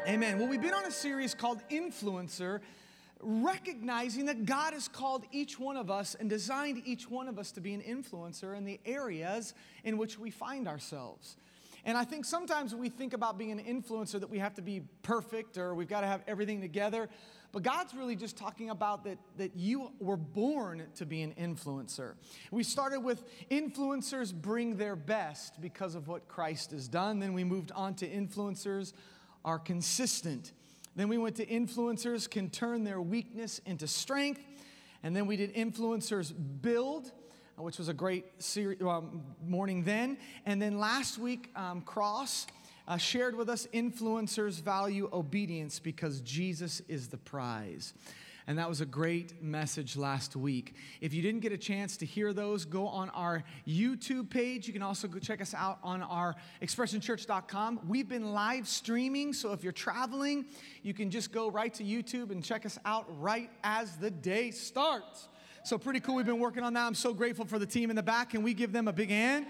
Amen. Well, we've been on a series called Influencer, recognizing that God has called each one of us and designed each one of us to be an influencer in the areas in which we find ourselves. And I think sometimes we think about being an influencer that we have to be perfect or we've got to have everything together. But God's really just talking about that you were born to be an influencer. We started with influencers bring their best because of what Christ has done. Then we moved on to influencers are consistent. Then we went to influencers can turn their weakness into strength. And then we did influencers build, which was a great morning then. And then last week, Cross shared with us influencers value obedience because Jesus is the prize. And that was a great message last week. If you didn't get a chance to hear those, go on our YouTube page. You can also go check us out on our expressionchurch.com. We've been live streaming, so if you're traveling, you can just go right to YouTube and check us out right as the day starts. So pretty cool. We've been working on that. I'm so grateful for the team in the back. Can we give them a big hand?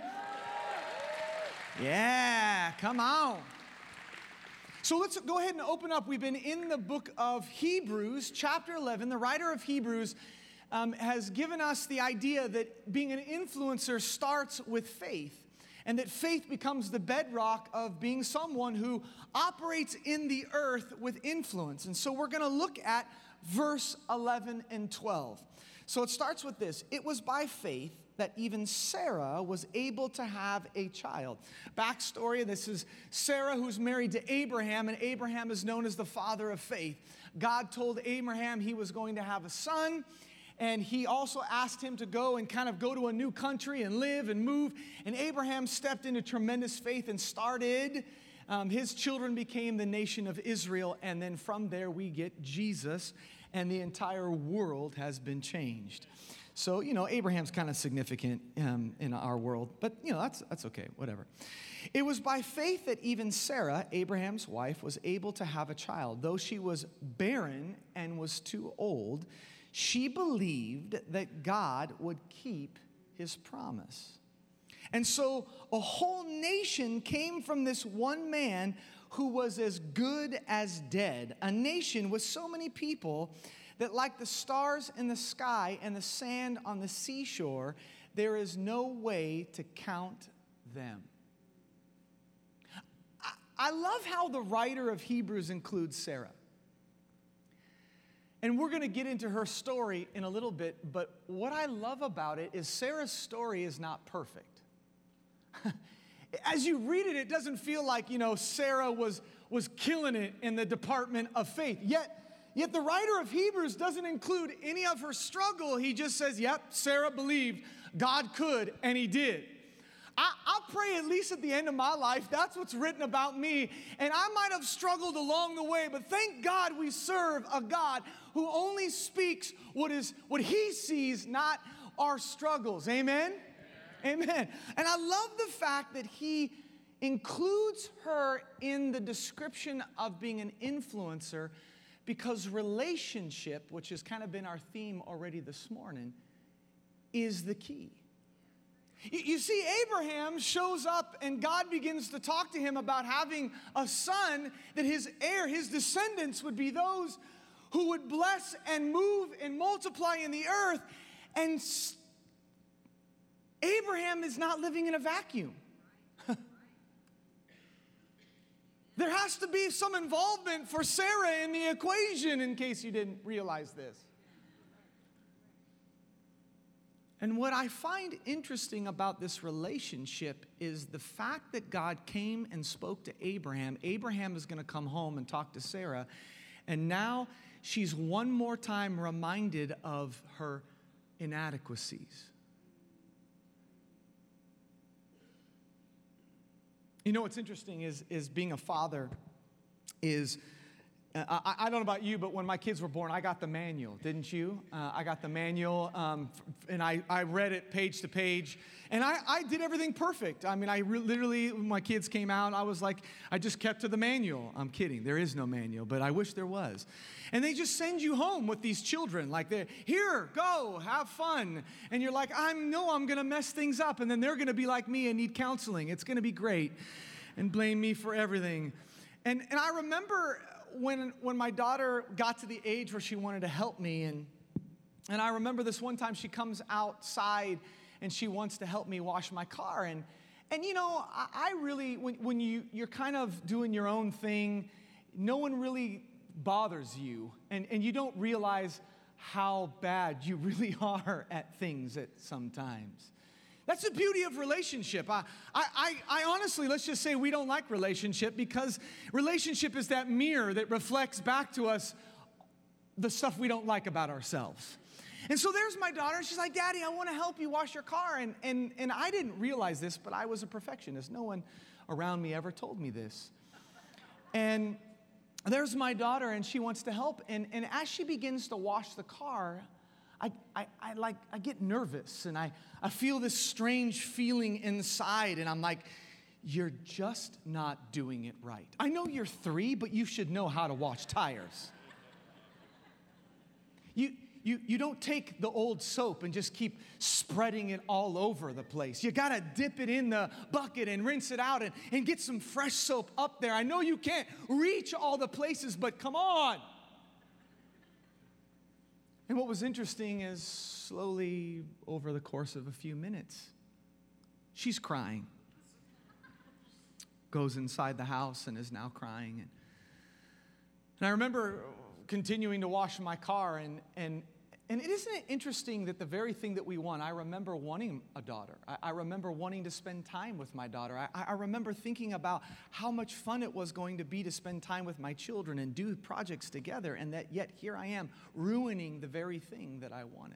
Yeah, come on. So let's go ahead and open up. We've been in the book of Hebrews, chapter 11. The writer of Hebrews has given us the idea that being an influencer starts with faith, and that faith becomes the bedrock of being someone who operates in the earth with influence. And so we're going to look at verse 11 and 12. So it starts with this. It was by faith that even Sarah was able to have a child. Backstory, this is Sarah who's married to Abraham, and Abraham is known as the father of faith. God told Abraham he was going to have a son, and he also asked him to go and kind of go to a new country and live and move. And Abraham stepped into tremendous faith and started. His children became the nation of Israel, and then from there we get Jesus, and the entire world has been changed. So, Abraham's kind of significant in our world, but, that's okay, whatever. It was by faith that even Sarah, Abraham's wife, was able to have a child. Though she was barren and was too old, she believed that God would keep his promise. And so a whole nation came from this one man who was as good as dead. A nation with so many people that like the stars in the sky and the sand on the seashore, there is no way to count them. I love how the writer of Hebrews includes Sarah. And we're going to get into her story in a little bit, but what I love about it is Sarah's story is not perfect. As you read it, it doesn't feel like, Sarah was killing it in the department of faith. Yet the writer of Hebrews doesn't include any of her struggle. He just says, yep, Sarah believed God could, and he did. I'll pray at least at the end of my life, that's what's written about me. And I might have struggled along the way, but thank God we serve a God who only speaks what he sees, not our struggles. Amen? Amen. And I love the fact that he includes her in the description of being an influencer, because relationship, which has kind of been our theme already this morning, is the key. You see, Abraham shows up and God begins to talk to him about having a son, that his heir, his descendants would be those who would bless and move and multiply in the earth. And Abraham is not living in a vacuum. There has to be some involvement for Sarah in the equation, in case you didn't realize this. And what I find interesting about this relationship is the fact that God came and spoke to Abraham. Abraham is going to come home and talk to Sarah. And now she's one more time reminded of her inadequacies. What's interesting is being a father is, I don't know about you, but when my kids were born, I got the manual, didn't you? I got the manual, and I read it page to page, and I did everything perfect. I mean, literally, when my kids came out, I was like, I just kept to the manual. I'm kidding. There is no manual, but I wish there was. And they just send you home with these children, like they're, here, go, have fun. And you're like, I'm going to mess things up, and then they're going to be like me and need counseling. It's going to be great, and blame me for everything. And I remember when my daughter got to the age where she wanted to help me, and I remember this one time she comes outside and she wants to help me wash my car. And you know, I really, when you're kind of doing your own thing, no one really bothers you, and you don't realize how bad you really are at things at sometimes. That's the beauty of relationship. I honestly, let's just say we don't like relationship, because relationship is that mirror that reflects back to us the stuff we don't like about ourselves. And so there's my daughter. She's like, Daddy, I want to help you wash your car. And I didn't realize this, but I was a perfectionist. No one around me ever told me this. And there's my daughter, and she wants to help. And as she begins to wash the car, I get nervous, and I feel this strange feeling inside, and I'm like, you're just not doing it right. I know you're 3, but you should know how to wash tires. You don't take the old soap and just keep spreading it all over the place. You got to dip it in the bucket and rinse it out and get some fresh soap up there. I know you can't reach all the places, but come on. And what was interesting is slowly over the course of a few minutes, she's crying. Goes inside the house and is now crying. And I remember continuing to wash my car, and isn't it interesting that the very thing that we want, I remember wanting a daughter. I remember wanting to spend time with my daughter. I remember thinking about how much fun it was going to be to spend time with my children and do projects together, and that yet here I am ruining the very thing that I wanted.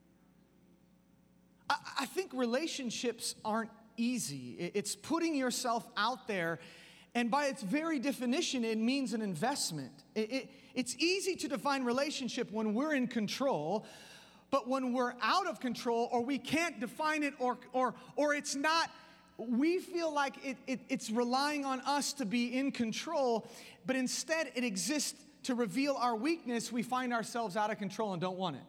I think relationships aren't easy. It's putting yourself out there, and by its very definition, it means an investment. It's easy to define relationship when we're in control, but when we're out of control, or we can't define it, or it's not, we feel like it's relying on us to be in control, but instead it exists to reveal our weakness. We find ourselves out of control and don't want it.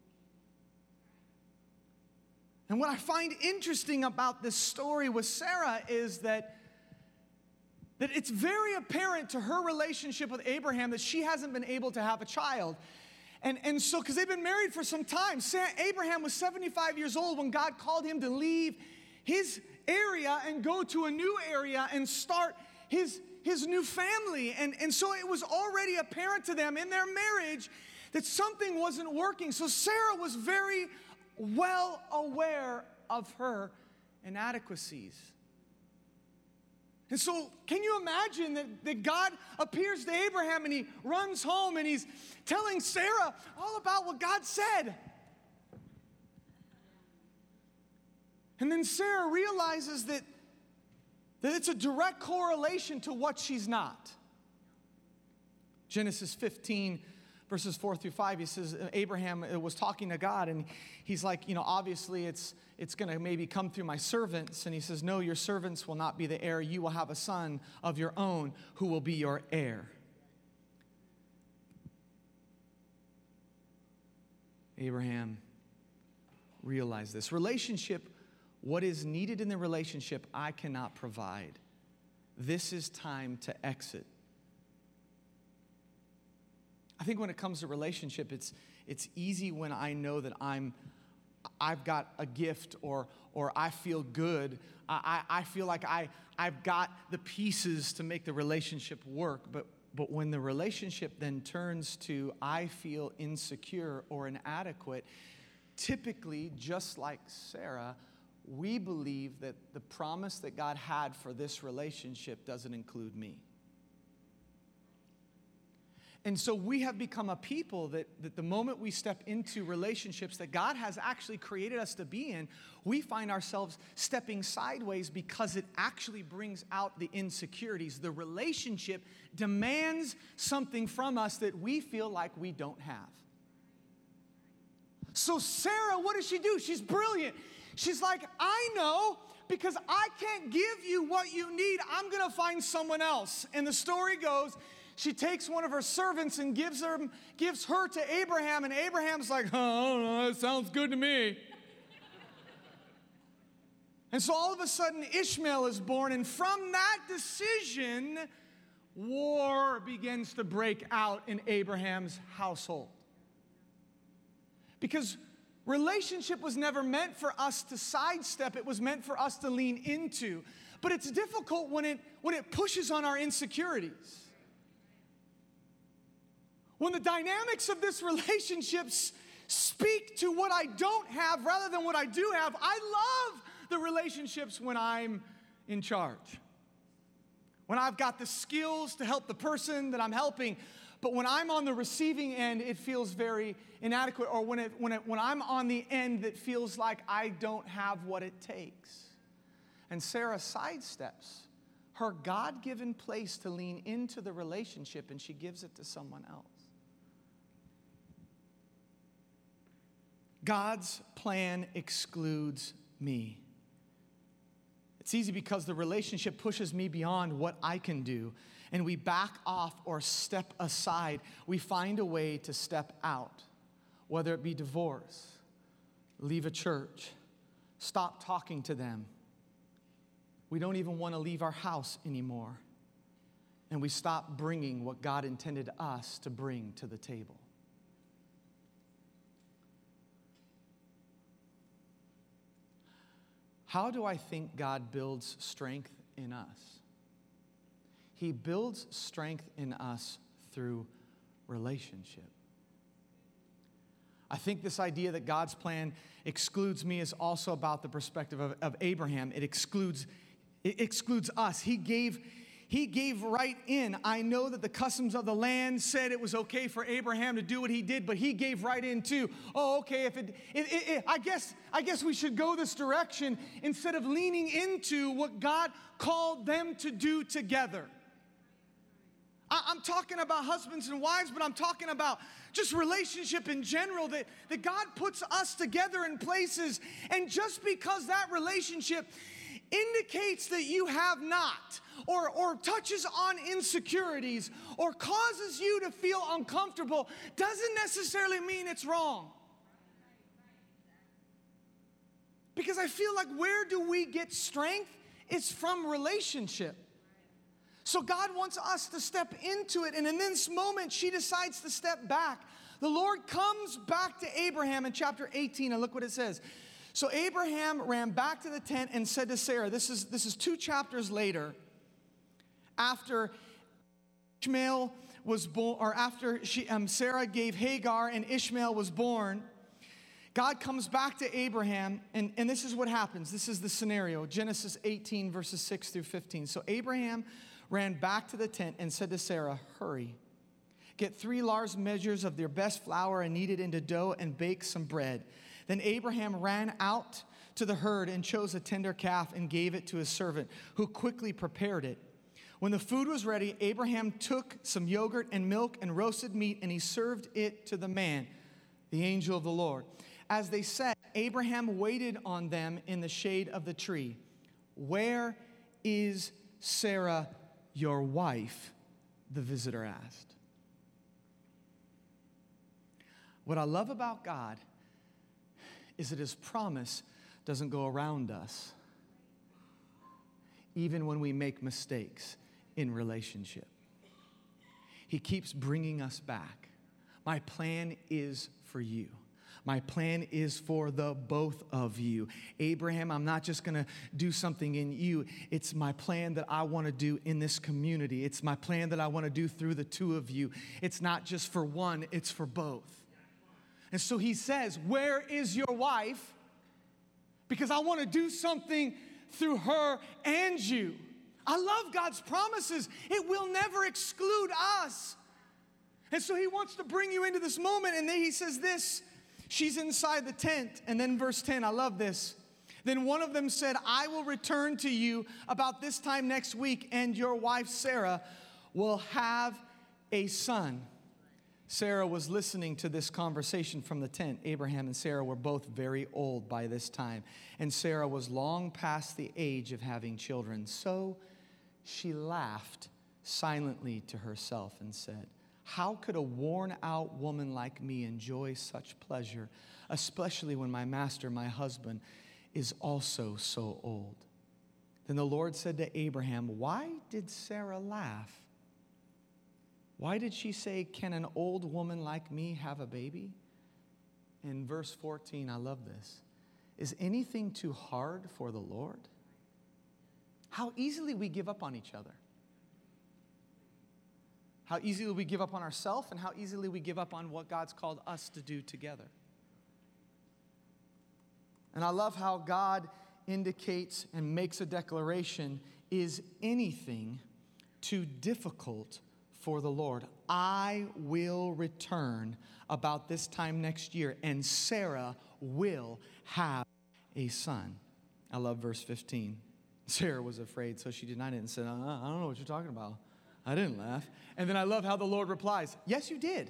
And what I find interesting about this story with Sarah is that it's very apparent to her relationship with Abraham that she hasn't been able to have a child. And so, because they've been married for some time, Abraham was 75 years old when God called him to leave his area and go to a new area and start his new family. And so it was already apparent to them in their marriage that something wasn't working. So Sarah was very well aware of her inadequacies. And so, can you imagine that God appears to Abraham and he runs home and he's telling Sarah all about what God said? And then Sarah realizes that it's a direct correlation to what she's not. Genesis 15, verses 4 through 5, he says Abraham was talking to God, and he's like, obviously it's going to maybe come through my servants. And he says, no, your servants will not be the heir. You will have a son of your own who will be your heir. Abraham realized this. Relationship, what is needed in the relationship, I cannot provide. This is time to exit. I think when it comes to relationship, it's easy when I know that I've got a gift or I feel good. I feel like I've got the pieces to make the relationship work. But when the relationship then turns to I feel insecure or inadequate, typically, just like Sarah, we believe that the promise that God had for this relationship doesn't include me. And so we have become a people that the moment we step into relationships that God has actually created us to be in, we find ourselves stepping sideways because it actually brings out the insecurities. The relationship demands something from us that we feel like we don't have. So Sarah, what does she do? She's brilliant. She's like, I know, because I can't give you what you need, I'm going to find someone else. And the story goes, she takes one of her servants and gives her to Abraham, and Abraham's like, oh, I don't know, that sounds good to me. And so all of a sudden, Ishmael is born, and from that decision, war begins to break out in Abraham's household. Because relationship was never meant for us to sidestep, it was meant for us to lean into. But it's difficult when it pushes on our insecurities. When the dynamics of this relationship speak to what I don't have rather than what I do have. I love the relationships when I'm in charge. When I've got the skills to help the person that I'm helping. But when I'm on the receiving end, it feels very inadequate. Or when I'm on the end that feels like I don't have what it takes. And Sarah sidesteps her God-given place to lean into the relationship, and she gives it to someone else. God's plan excludes me. It's easy because the relationship pushes me beyond what I can do, and we back off or step aside. We find a way to step out, whether it be divorce, leave a church, stop talking to them. We don't even want to leave our house anymore, and we stop bringing what God intended us to bring to the table. How do I think God builds strength in us? He builds strength in us through relationship. I think this idea that God's plan excludes me is also about the perspective of Abraham. It excludes us. He gave right in. I know that the customs of the land said it was okay for Abraham to do what he did, but he gave right in too. Oh, okay, I guess we should go this direction instead of leaning into what God called them to do together. I'm talking about husbands and wives, but I'm talking about just relationship in general, that God puts us together in places, and just because that relationship indicates that you have not, or touches on insecurities, or causes you to feel uncomfortable, doesn't necessarily mean it's wrong. Because I feel like where do we get strength? It's from relationship. So God wants us to step into it, and in this moment, she decides to step back. The Lord comes back to Abraham in chapter 18, and look what it says. So Abraham ran back to the tent and said to Sarah, this is 2 chapters later, after Ishmael was born, or after Sarah gave Hagar and Ishmael was born. God comes back to Abraham, and this is what happens. This is the scenario, Genesis 18, verses 6 through 15. So Abraham ran back to the tent and said to Sarah, hurry, get 3 large measures of their best flour and knead it into dough and bake some bread. Then Abraham ran out to the herd and chose a tender calf and gave it to his servant, who quickly prepared it. When the food was ready, Abraham took some yogurt and milk and roasted meat, and he served it to the man, the angel of the Lord. As they sat, Abraham waited on them in the shade of the tree. Where is Sarah, your wife? The visitor asked. What I love about God is that his promise doesn't go around us, even when we make mistakes in relationship. He keeps bringing us back. My plan is for you. My plan is for the both of you. Abraham, I'm not just going to do something in you. It's my plan that I want to do in this community. It's my plan that I want to do through the 2 of you. It's not just for one, it's for both. And so he says, where is your wife? Because I want to do something through her and you. I love God's promises. It will never exclude us. And so he wants to bring you into this moment. And then he says this, she's inside the tent. And then verse 10, I love this. Then one of them said, I will return to you about this time next week, and your wife Sarah will have a son. Sarah was listening to this conversation from the tent. Abraham and Sarah were both very old by this time, and Sarah was long past the age of having children. So she laughed silently to herself and said, how could a worn-out woman like me enjoy such pleasure, especially when my master, my husband, is also so old? Then the Lord said to Abraham, why did Sarah laugh? Why did she say, can an old woman like me have a baby? In verse 14, I love this. Is anything too hard for the Lord? How easily we give up on each other. How easily we give up on ourselves and how easily we give up on what God's called us to do together. And I love how God indicates and makes a declaration, is anything too difficult for the Lord? I will return about this time next year, and Sarah will have a son. I love verse 15. Sarah was afraid, so she denied it and said, I don't know what you're talking about. I didn't laugh. And then I love how the Lord replies, yes, you did.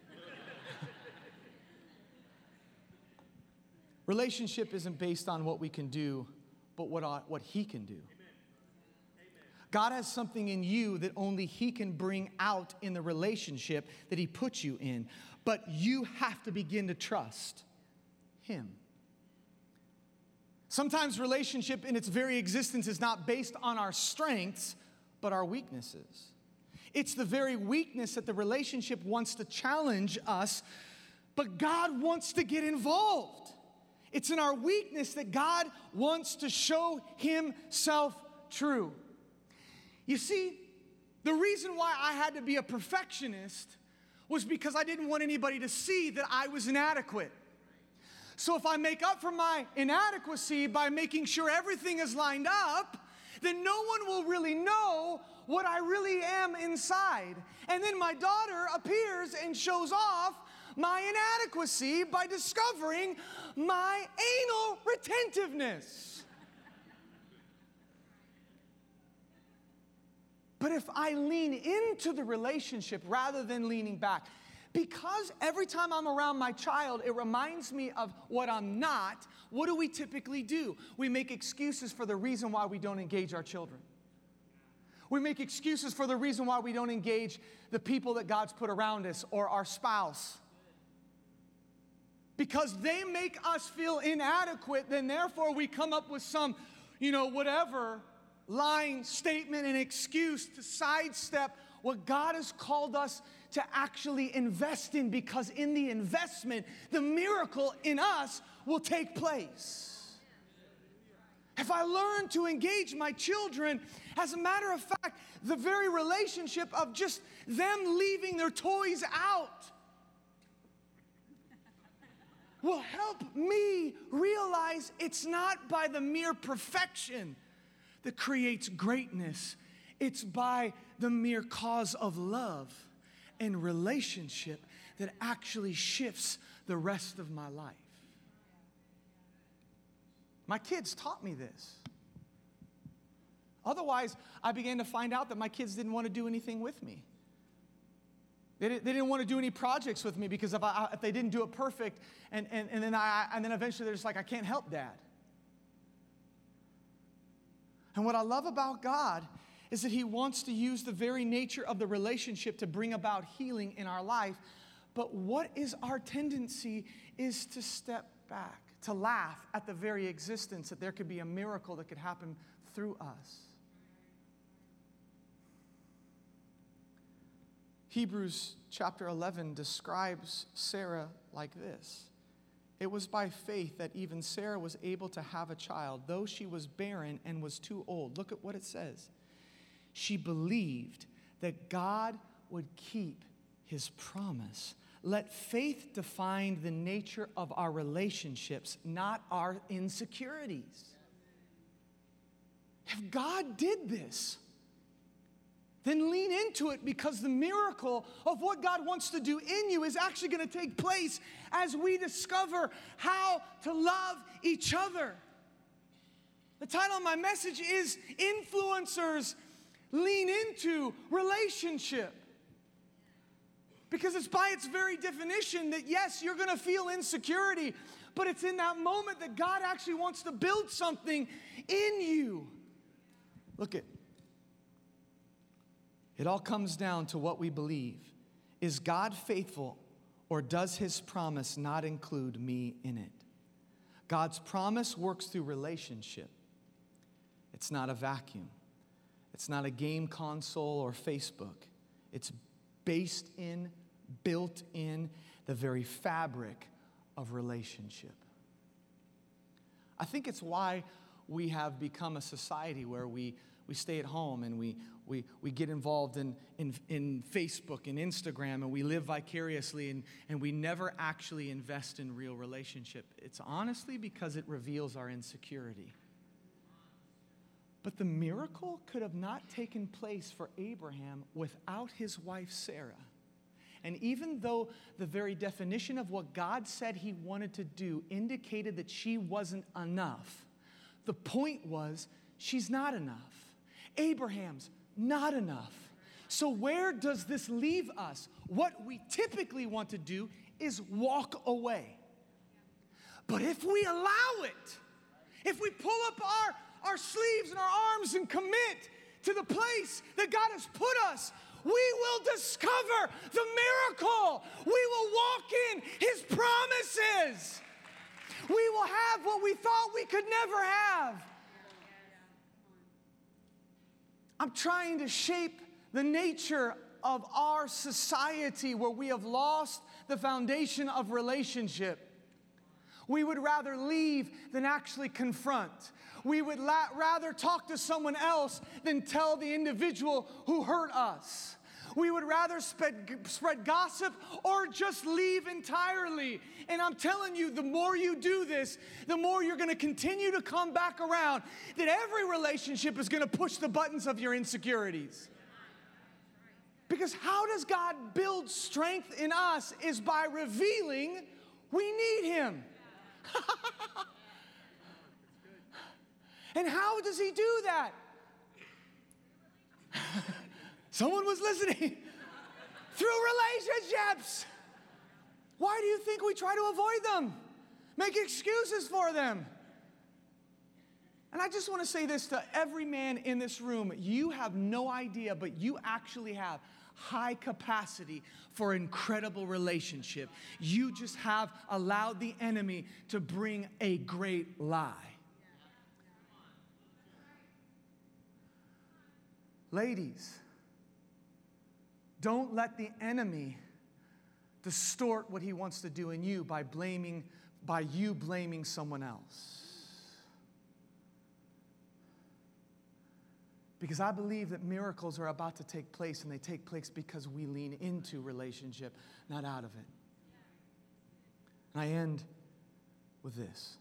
Relationship isn't based on what we can do, but what He can do. God has something in you that only He can bring out in the relationship that He puts you in. But you have to begin to trust Him. Sometimes relationship in its very existence is not based on our strengths, but our weaknesses. It's the very weakness that the relationship wants to challenge us, but God wants to get involved. It's in our weakness that God wants to show Himself true. You see, the reason why I had to be a perfectionist was because I didn't want anybody to see that I was inadequate. So if I make up for my inadequacy by making sure everything is lined up, then no one will really know what I really am inside. And then my daughter appears and shows off my inadequacy by discovering my anal retentiveness. But if I lean into the relationship rather than leaning back, because every time I'm around my child, it reminds me of what I'm not, what do we typically do? We make excuses for the reason why we don't engage our children. We make excuses for the reason why we don't engage the people that God's put around us or our spouse. Because they make us feel inadequate, then therefore we come up with some, whatever line, statement, and excuse to sidestep what God has called us to actually invest in, because in the investment, the miracle in us will take place. If I learn to engage my children, as a matter of fact, the very relationship of just them leaving their toys out will help me realize it's not by the mere perfection that creates greatness. It's by the mere cause of love and relationship that actually shifts the rest of my life. My kids taught me this. Otherwise, I began to find out that my kids didn't want to do anything with me. They didn't want to do any projects with me because if they didn't do it perfect, and then eventually they're just like, I can't help, Dad. And what I love about God is that He wants to use the very nature of the relationship to bring about healing in our life. But what is our tendency is to step back, to laugh at the very existence that there could be a miracle that could happen through us. Hebrews chapter 11 describes Sarah like this. It was by faith that even Sarah was able to have a child, though she was barren and was too old. Look at what it says. She believed that God would keep His promise. Let faith define the nature of our relationships, not our insecurities. If God did this, then lean into it, because the miracle of what God wants to do in you is actually going to take place as we discover how to love each other. The title of my message is Influencers Lean Into Relationship. Because it's by its very definition that, yes, you're going to feel insecurity, but it's in that moment that God actually wants to build something in you. Look at it all comes down to what we believe. Is God faithful, or does His promise not include me in it? God's promise works through relationship. It's not a vacuum. It's not a game console or Facebook. It's based in, built in the very fabric of relationship. I think it's why we have become a society where we stay at home and we get involved in Facebook and Instagram, and we live vicariously, and we never actually invest in real relationship. It's honestly because it reveals our insecurity. But the miracle could have not taken place for Abraham without his wife Sarah. And even though the very definition of what God said he wanted to do indicated that she wasn't enough, the point was she's not enough. Abraham's not enough. So where does this leave us? What we typically want to do is walk away. But if we allow it, if we pull up our sleeves and our arms and commit to the place that God has put us, we will discover the miracle. We will walk in His promises. We will have what we thought we could never have. I'm trying to shape the nature of our society where we have lost the foundation of relationship. We would rather leave than actually confront. We would rather talk to someone else than tell the individual who hurt us. We would rather spread gossip or just leave entirely. And I'm telling you, the more you do this, the more you're going to continue to come back around, that every relationship is going to push the buttons of your insecurities. Because how does God build strength in us is by revealing we need Him. And how does He do that? Someone was listening. Through relationships. Why do you think we try to avoid them? Make excuses for them. And I just want to say this to every man in this room. You have no idea, but you actually have high capacity for incredible relationship. You just have allowed the enemy to bring a great lie. Ladies, don't let the enemy distort what he wants to do in you by you blaming someone else. Because I believe that miracles are about to take place, and they take place because we lean into relationship, not out of it. And I end with this.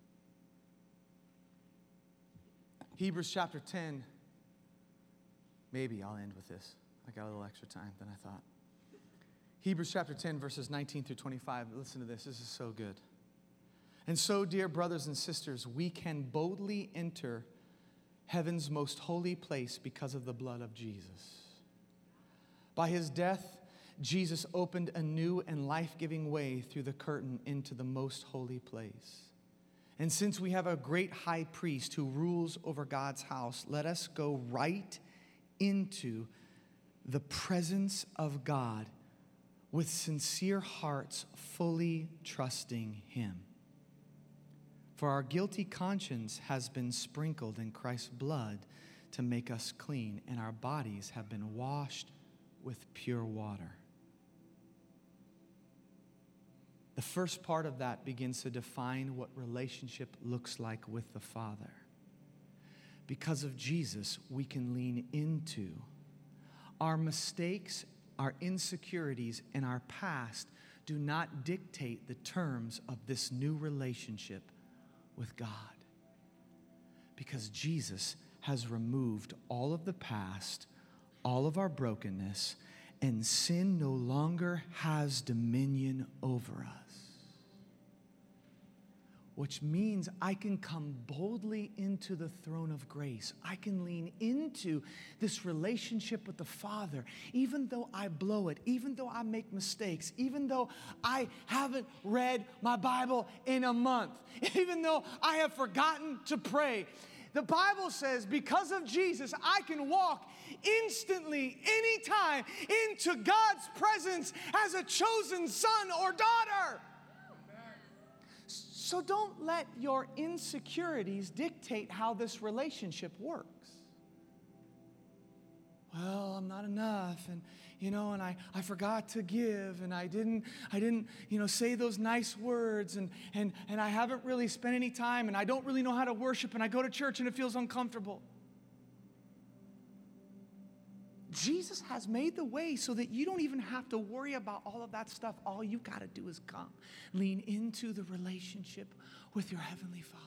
Hebrews chapter 10. Maybe I'll end with this. I got a little extra time than I thought. Hebrews chapter 10, verses 19 through 25. Listen to this. This is so good. And so, dear brothers and sisters, we can boldly enter heaven's most holy place because of the blood of Jesus. By His death, Jesus opened a new and life-giving way through the curtain into the most holy place. And since we have a great high priest who rules over God's house, let us go right into the presence of God with sincere hearts, fully trusting Him. For our guilty conscience has been sprinkled in Christ's blood to make us clean, and our bodies have been washed with pure water. The first part of that begins to define what relationship looks like with the Father. Because of Jesus, we can lean into our mistakes, our insecurities, and our past do not dictate the terms of this new relationship with God. Because Jesus has removed all of the past, all of our brokenness, and sin no longer has dominion over us. Which means I can come boldly into the throne of grace. I can lean into this relationship with the Father, even though I blow it, even though I make mistakes, even though I haven't read my Bible in a month, even though I have forgotten to pray. The Bible says because of Jesus, I can walk instantly, anytime, into God's presence as a chosen son or daughter. So don't let your insecurities dictate how this relationship works. well, I'm not enough, and and I forgot to give, and I didn't say those nice words, and I haven't really spent any time, and I don't really know how to worship, and I go to church and it feels uncomfortable. Jesus has made the way so that you don't even have to worry about all of that stuff. All you got to do is come. Lean into the relationship with your Heavenly Father.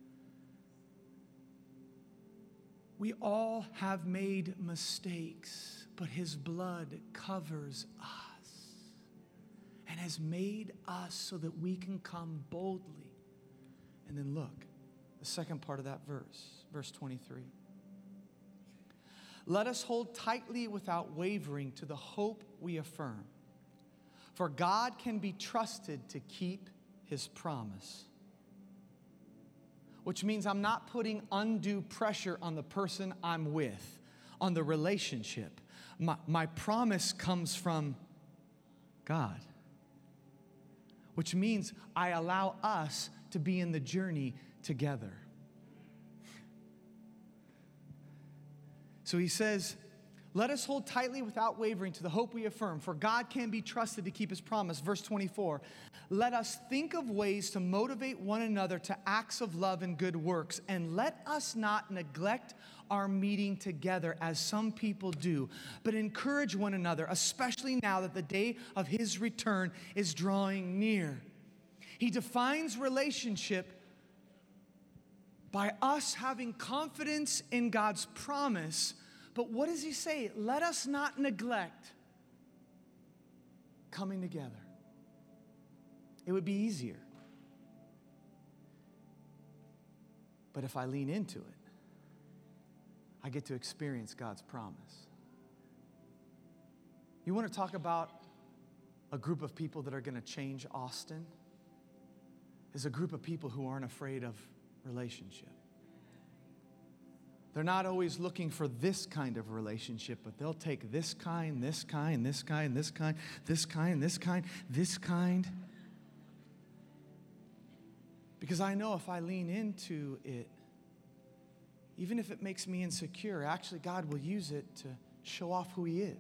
We all have made mistakes, but His blood covers us and has made us so that we can come boldly. And then look, the second part of that verse 23. Let us hold tightly without wavering to the hope we affirm. For God can be trusted to keep His promise. Which means I'm not putting undue pressure on the person I'm with, on the relationship. My promise comes from God. Which means I allow us to be in the journey together. So he says, let us hold tightly without wavering to the hope we affirm, for God can be trusted to keep His promise. Verse 24, let us think of ways to motivate one another to acts of love and good works, and let us not neglect our meeting together as some people do, but encourage one another, especially now that the day of His return is drawing near. He defines relationship by us having confidence in God's promise. But what does He say? Let us not neglect coming together. It would be easier. But if I lean into it, I get to experience God's promise. You want to talk about a group of people that are going to change Austin? Is a group of people who aren't afraid of relationship. They're not always looking for this kind of relationship, but they'll take this kind, this kind, this kind, this kind, this kind, this kind, this kind. Because I know if I lean into it, even if it makes me insecure, actually God will use it to show off who He is.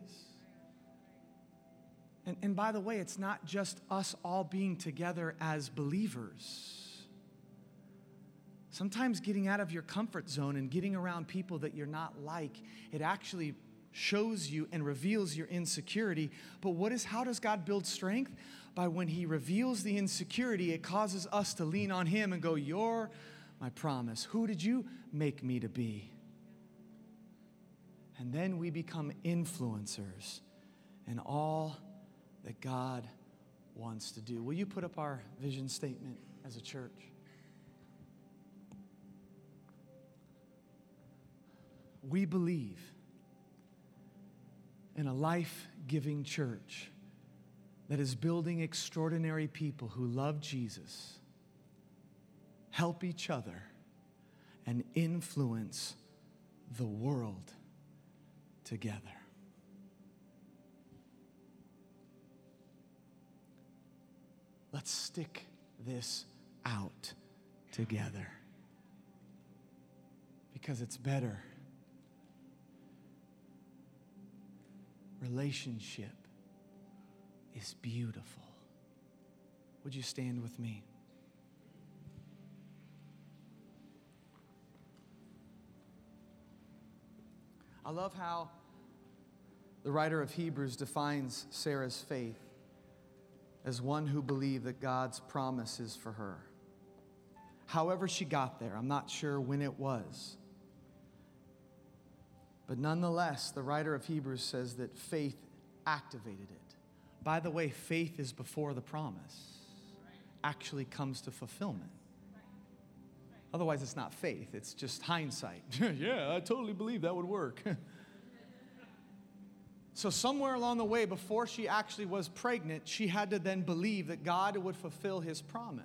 And by the way, it's not just us all being together as believers. Sometimes getting out of your comfort zone and getting around people that you're not like, it actually shows you and reveals your insecurity. But how does God build strength? By when He reveals the insecurity, it causes us to lean on Him and go, you're my promise. Who did you make me to be? And then we become influencers in all that God wants to do. Will you put up our vision statement as a church? We believe in a life-giving church that is building extraordinary people who love Jesus, help each other, and influence the world together. Let's stick this out together because it's better. Relationship is beautiful. Would you stand with me? I love how the writer of Hebrews defines Sarah's faith as one who believed that God's promise is for her. However she got there, I'm not sure when it was. But nonetheless, the writer of Hebrews says that faith activated it. By the way, faith is before the promise actually comes to fulfillment. Otherwise, it's not faith. It's just hindsight. Yeah, I totally believe that would work. So somewhere along the way, before she actually was pregnant, she had to then believe that God would fulfill His promise.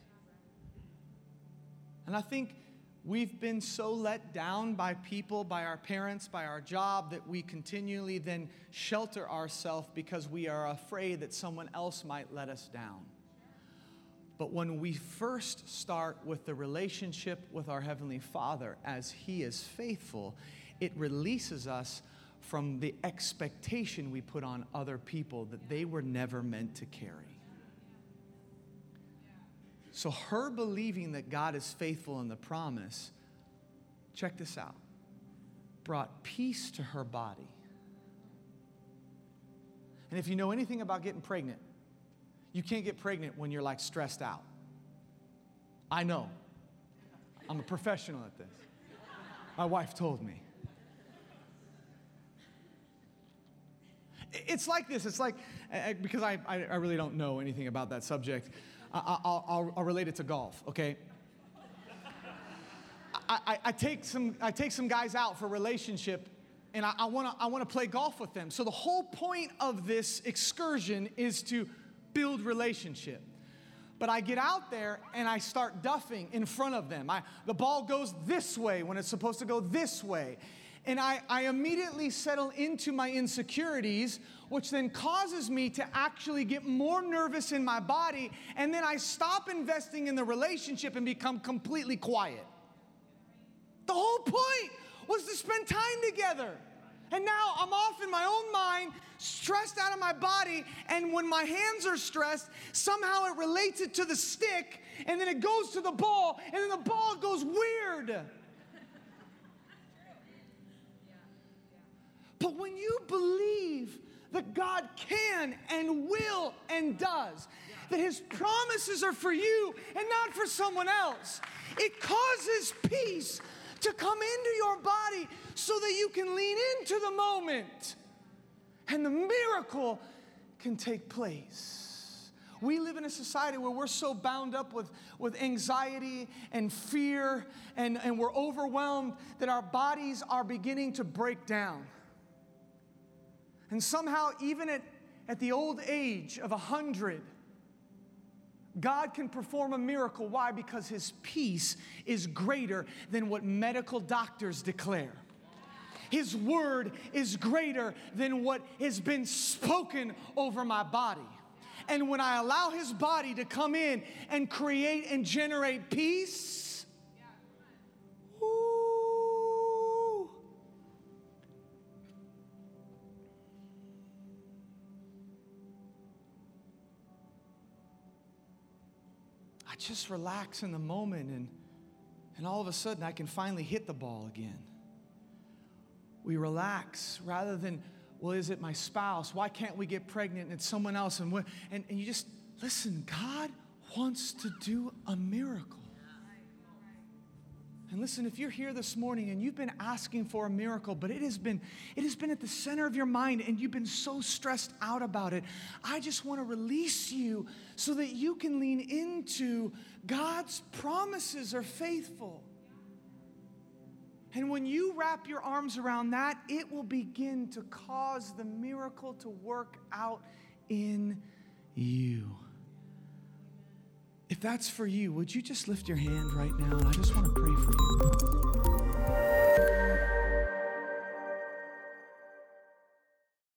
And I think we've been so let down by people, by our parents, by our job, that we continually then shelter ourselves because we are afraid that someone else might let us down. But when we first start with the relationship with our Heavenly Father as He is faithful, it releases us from the expectation we put on other people that they were never meant to carry. So her believing that God is faithful in the promise, check this out, brought peace to her body. And if you know anything about getting pregnant, you can't get pregnant when you're like stressed out. I know. I'm a professional at this. My wife told me. It's like this. It's like, because I really don't know anything about that subject, I'll relate it to golf, okay? I take some guys out for a relationship, and I want to play golf with them. So the whole point of this excursion is to build relationship. But I get out there and I start duffing in front of them. The ball goes this way when it's supposed to go this way. And I immediately settle into my insecurities, which then causes me to actually get more nervous in my body. And then I stop investing in the relationship and become completely quiet. The whole point was to spend time together. And now I'm off in my own mind, stressed out of my body, and when my hands are stressed, somehow it relates it to the stick, and then it goes to the ball, and then the ball goes weird. But when you believe that God can and will and does, that His promises are for you and not for someone else, it causes peace to come into your body so that you can lean into the moment and the miracle can take place. We live in a society where we're so bound up with anxiety and fear and we're overwhelmed that our bodies are beginning to break down. And somehow, even at the old age of 100, God can perform a miracle. Why? Because His peace is greater than what medical doctors declare. His word is greater than what has been spoken over my body. And when I allow His body to come in and create and generate peace, ooh, I just relax in the moment, and all of a sudden I can finally hit the ball again. We relax rather than, well, is it my spouse? Why can't we get pregnant and it's someone else? And you just, listen, God wants to do a miracle. And listen, if you're here this morning and you've been asking for a miracle, but it has been at the center of your mind and you've been so stressed out about it, I just want to release you so that you can lean into God's promises are faithful. And when you wrap your arms around that, it will begin to cause the miracle to work out in you. If that's for you, would you just lift your hand right now? And I just want to pray for you.